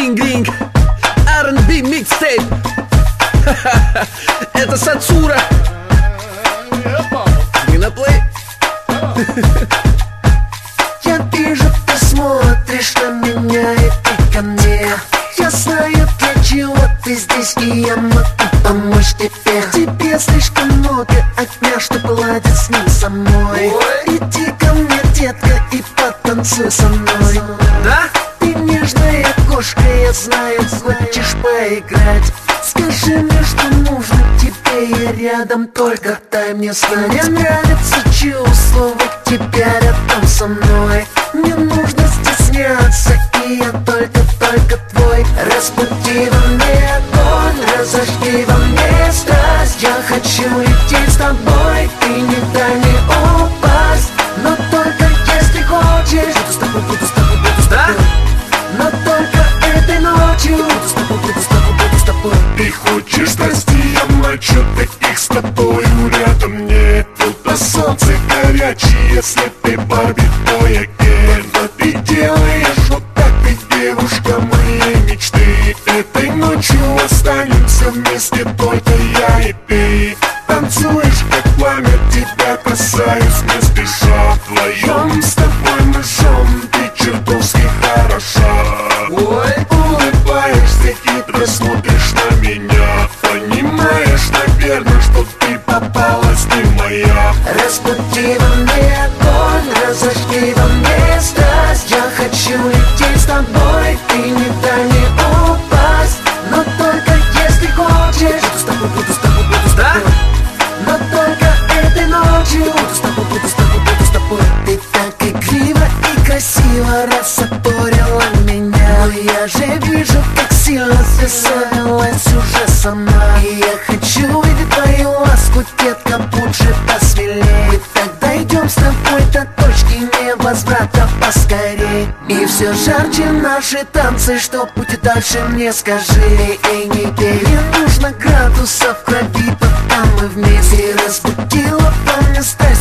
Ring R&B mixtape. Это Сацура. Не на плей. Я вижу, ты смотришь на меня и ты ко мне. Я знаю, для чего ты здесь, и я могу помочь тебе. Тебе слишком много огня, чтобы ладить с ним самой. Иди ко мне, детка, и потанцуй со мной. Да? Ты нежная кошка, я знаю, хочешь поиграть. Скажи мне, что нужно тебе, я рядом, только дай мне знать. Мне нравится чувствовать тебя рядом со мной. Не нужно стесняться, и я только твой. Разбуди во мне огонь, разожги во мне страсть. Я хочу лететь с тобой, ты не дай мне упасть. Но только если хочешь, буду с тобой, буду с тобой, буду с тобой. Но только этой ночью буду с тобой, буду с тобой, буду с тобой. Ты хочешь страсти, я мочу таких с тобою рядом нет. Тут на солнце горячий, если ты Барби, то я Кен. Но ты делаешь вот так, ты девушка моей мечты. Этой ночью останемся вместе, только я и ты. Танцуешь как пламя, тебя касаюсь не спеша. Вдвоем с тобой мы жжем, ты чертовски хороша. Улыбаешься, хитро смотришь на меня. Понимаешь, наверное, что ты попалась, ты моя. Разбуди во мне огонь, разожги во мне страсть. Я хочу лететь с тобой, ты не дай мне упасть. Но только если хочешь, буду с тобой, буду с тобой, буду с тобой. Но только этой ночью буду с тобой, буду с тобой, буду с тобой. Ты так игриво и красиво рассаторила меня. Но я же вижу, как сильно ты завелась уже сама. И я хочу видеть твою ласку, детка, будь же посмелее. Мы так дойдем с тобой до точки невозврата поскорей. И все жарче наши танцы, что будет дальше, мне скажи. Эй, не пей, не нужно градусов крови, пока мы вместе. Разбудила во мне страсть.